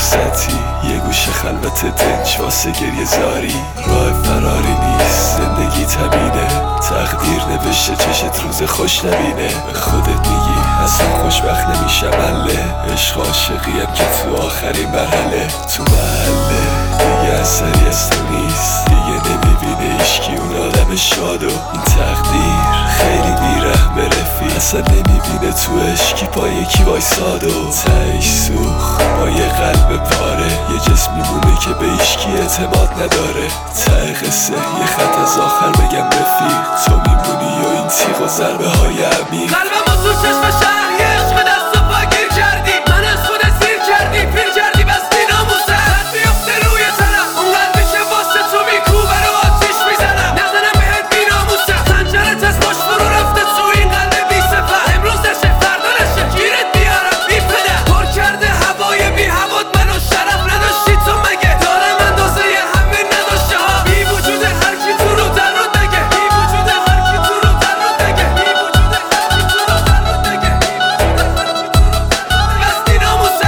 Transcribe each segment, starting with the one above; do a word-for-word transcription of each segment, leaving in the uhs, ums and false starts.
رخصتی یه گوشه خلوت دنج واسه گریه زاری. راه فراری نیست زندگی تمینه، تقدیر نوشته چشت روز خوش نبینه. به خودت میگی اصلا خوشبخت نمیشم اله، عشق عاشقیم که تو آخرین مرحله. تو محله دیگه اثری از تو نیست، دیگه نمیبینه ایشکی اون آدم شادو. این تقدیر خیلی بیرحمه رفیق، اصلا نمیبینه تو عشقی با یکی وایسادو. تهش سوخت با یه قلب پاره، یه جسم میمونه که به ایشکی اعتماد نداره. ته قصه یه خط از آخر بگم رفیق، تو میمونی و این تیغ و ضربه های عمیق. قلبم تو چشم شهر یه عشق دست و پا گیر کردی، من از خودت سیر کردی، پیر کردی بستی ناموسه. خط بیفته روی تنم اون قلبی که واسه تو میکوبه رو آتیش میزنم، نزنم بهت بی ناموسه. خنجرت از پشت فرو رفته تو این قلب بی سفر، امروز نشه فردا نشه گیرت بیارم بی پدر. پر کرده هوای بی هوات منو، شرف نداشتی تو مگه؟ دارم اندازه همین نداشته ها، بی وجود هر کی تو رو در رو نگه، بی وجود هر کی تو رو در رو نگه، بی وجود هر کی تو رو در رو نگه، بی وجود هر کی تو رو در رو نگه. بستی ناموسه.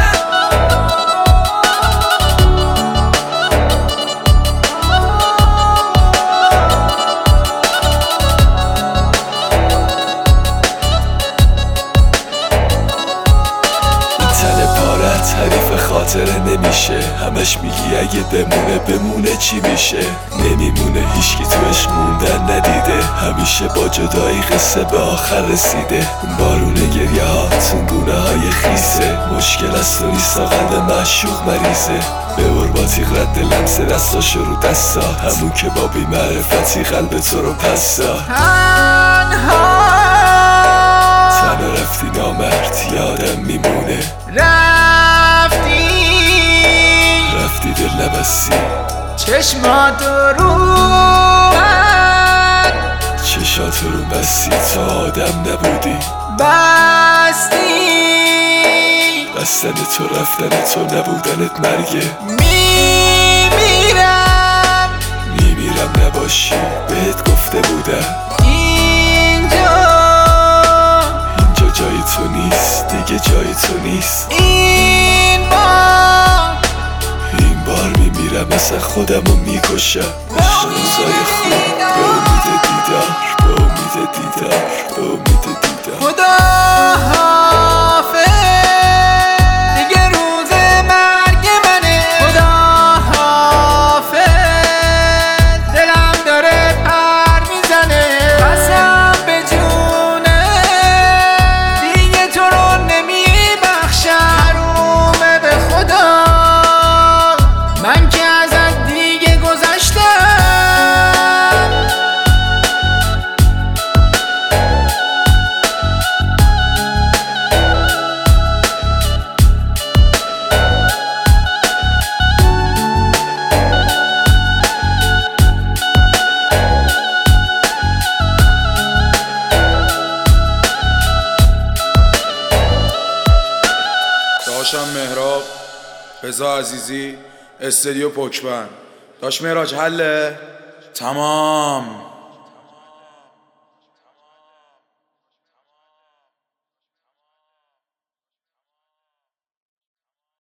حریف خاطره نمیشه، همش میگی اگه بمونه بمونه چی میشه؟ نمیمونه هیچکی تو عشق موندن ندیده، همیشه با جدایی قصه به آخر رسیده. بارون گریه ها تنگونه های خیسه، مشکل از تو نیست قلب معشوق مریضه. ببر با تیغ رد لمس دستاشو رو دستا، همون که با بی معرفتی قلب تو رو پستا. تنها رفتی نامرد یادم میمونه، رفتی رفتی دل نبستی، چشماتو رو من چشاتو رو بستی، تا آدم نبودی بستی. بستن تو رفتن تو نبودنت مرگه. میمیرم میمیرم نباشی بهت گفته بودم، اینجا اینجا جای تو نیست دیگه، جای تو نیست. این بار این بار میمیرم اصلا خودمو میکشم. عشق روزای خوب به امید دیدار، به امید دیدار، به امید دیدار. خدا حافظ دیگه روز مرگ منه، خدا حافظ دلم داره پر میزنه. قسم به جونه دیگه تو رو نمیبخشم، حرومه به خدا من که ازت دیگه گذشتم. داشتم مهراب، رضا عزیزی، استودیو پوکبند. داش مهراج حله؟ تمام.